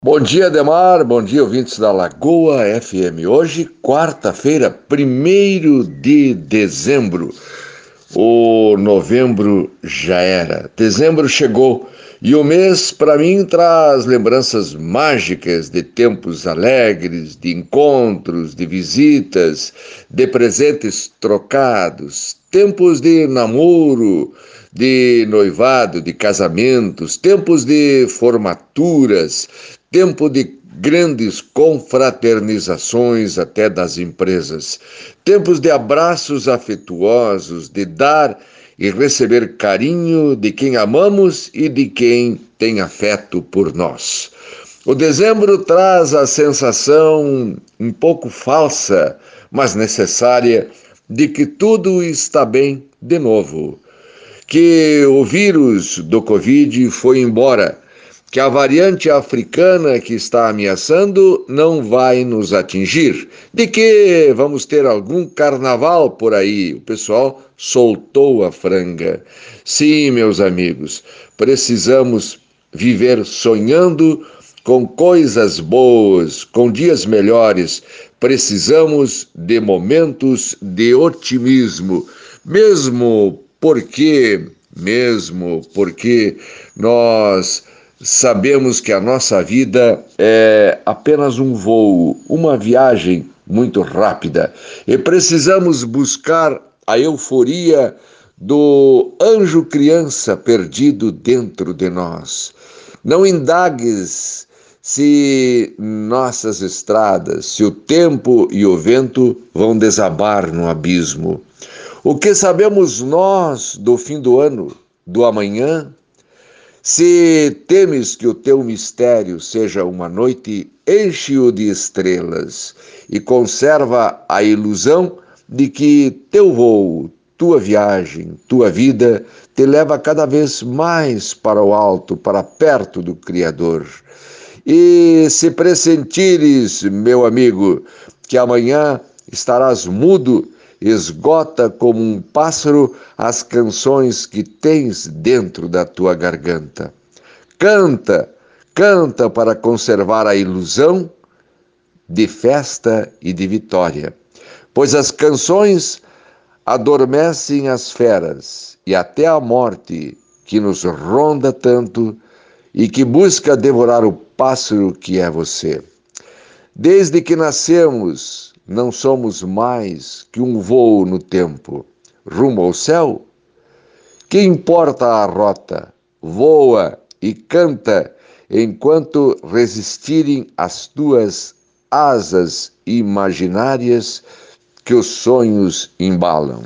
Bom dia, Ademar. Bom dia, ouvintes da Lagoa FM. Hoje, quarta-feira, 1º de dezembro. O novembro já era. Dezembro chegou e o mês, para mim, traz lembranças mágicas de tempos alegres, de encontros, de visitas, de presentes trocados, tempos de namoro, de noivado, de casamentos, tempos de formaturas, tempo de grandes confraternizações até das empresas, tempos de abraços afetuosos, de dar e receber carinho de quem amamos e de quem tem afeto por nós. O dezembro traz a sensação um pouco falsa, mas necessária, de que tudo está bem de novo, que o vírus do Covid foi embora, que a variante africana que está ameaçando não vai nos atingir, de que vamos ter algum carnaval por aí. O pessoal soltou a franga. Sim, meus amigos, precisamos viver sonhando com coisas boas, com dias melhores. Precisamos de momentos de otimismo, mesmo porque nós sabemos que a nossa vida é apenas um voo, uma viagem muito rápida e precisamos buscar a euforia do anjo criança perdido dentro de nós. Não indagues se nossas estradas, se o tempo e o vento vão desabar no abismo. O que sabemos nós do fim do ano, do amanhã? Se temes que o teu mistério seja uma noite, enche-o de estrelas e conserva a ilusão de que teu voo, tua viagem, tua vida te leva cada vez mais para o alto, para perto do Criador. E se pressentires, meu amigo, que amanhã estarás mudo, esgota como um pássaro as canções que tens dentro da tua garganta. Canta, canta para conservar a ilusão de festa e de vitória, pois as canções adormecem as feras e até a morte que nos ronda tanto e que busca devorar o pássaro que é você. Desde que nascemos, não somos mais que um voo no tempo, rumo ao céu? Que importa a rota? Voa e canta enquanto resistirem as tuas asas imaginárias que os sonhos embalam.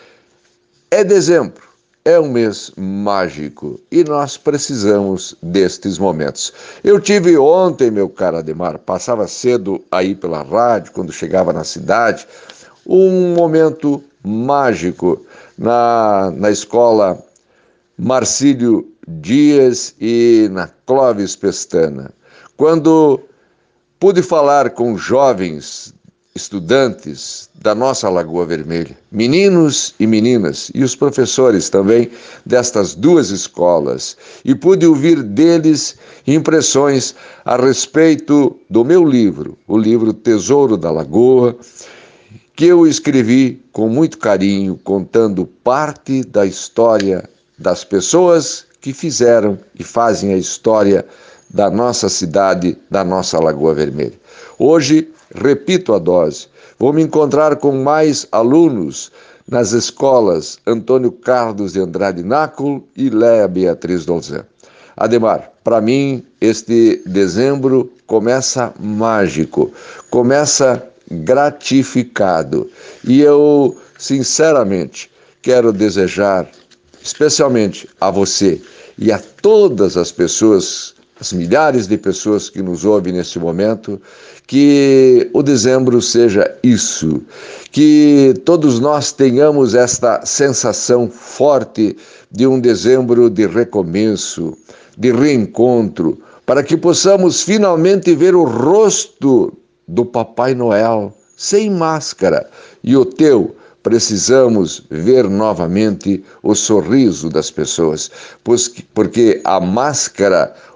É dezembro. É um mês mágico e nós precisamos destes momentos. Eu tive ontem, meu caro Ademar, passava cedo aí pela rádio, quando chegava na cidade, um momento mágico na escola Marcílio Dias e na Clóvis Pestana, quando pude falar com jovens estudantes da nossa Lagoa Vermelha, meninos e meninas, e os professores também destas duas escolas, e pude ouvir deles impressões a respeito do meu livro, o livro Tesouro da Lagoa, que eu escrevi com muito carinho, contando parte da história das pessoas que fizeram e fazem a história da nossa cidade, da nossa Lagoa Vermelha. Hoje, repito a dose, vou me encontrar com mais alunos nas escolas Antônio Carlos de Andrade Náculo e Léa Beatriz Dolzan. Ademar, para mim, este dezembro começa mágico, começa gratificado. E eu, sinceramente, quero desejar, especialmente a você e a todas as pessoas, as milhares de pessoas que nos ouvem neste momento, que o dezembro seja isso, que todos nós tenhamos esta sensação forte de um dezembro de recomeço, de reencontro, para que possamos finalmente ver o rosto do Papai Noel sem máscara e o teu. Precisamos ver novamente o sorriso das pessoas, porque a máscara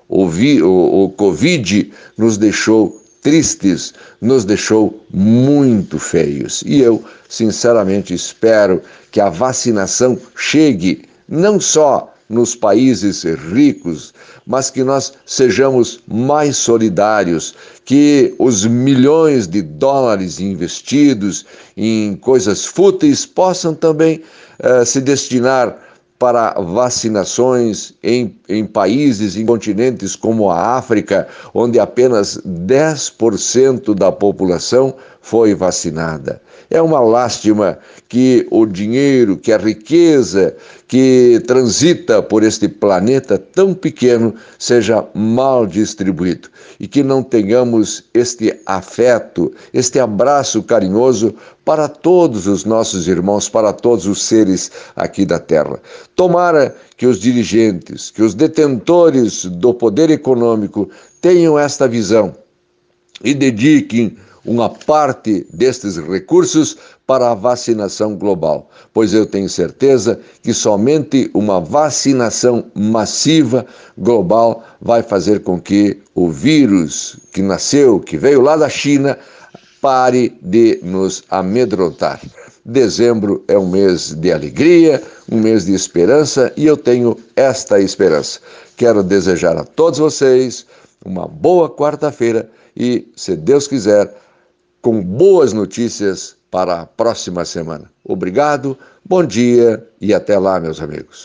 o Covid nos deixou tristes, nos deixou muito feios. E eu, sinceramente, espero que a vacinação chegue não só nos países ricos, mas que nós sejamos mais solidários, que os milhões de dólares investidos em coisas fúteis possam também se destinar para vacinações em países, em continentes como a África, onde apenas 10% da população foi vacinada. É uma lástima que o dinheiro, que a riqueza que transita por este planeta tão pequeno seja mal distribuído e que não tenhamos este afeto, este abraço carinhoso para todos os nossos irmãos, para todos os seres aqui da Terra. Tomara que os dirigentes, que os detentores do poder econômico tenham esta visão e dediquem uma parte destes recursos para a vacinação global, pois eu tenho certeza que somente uma vacinação massiva global vai fazer com que o vírus que nasceu, que veio lá da China, pare de nos amedrontar. Dezembro é um mês de alegria, um mês de esperança e eu tenho esta esperança. Quero desejar a todos vocês uma boa quarta-feira e, se Deus quiser, com boas notícias para a próxima semana. Obrigado, bom dia e até lá, meus amigos.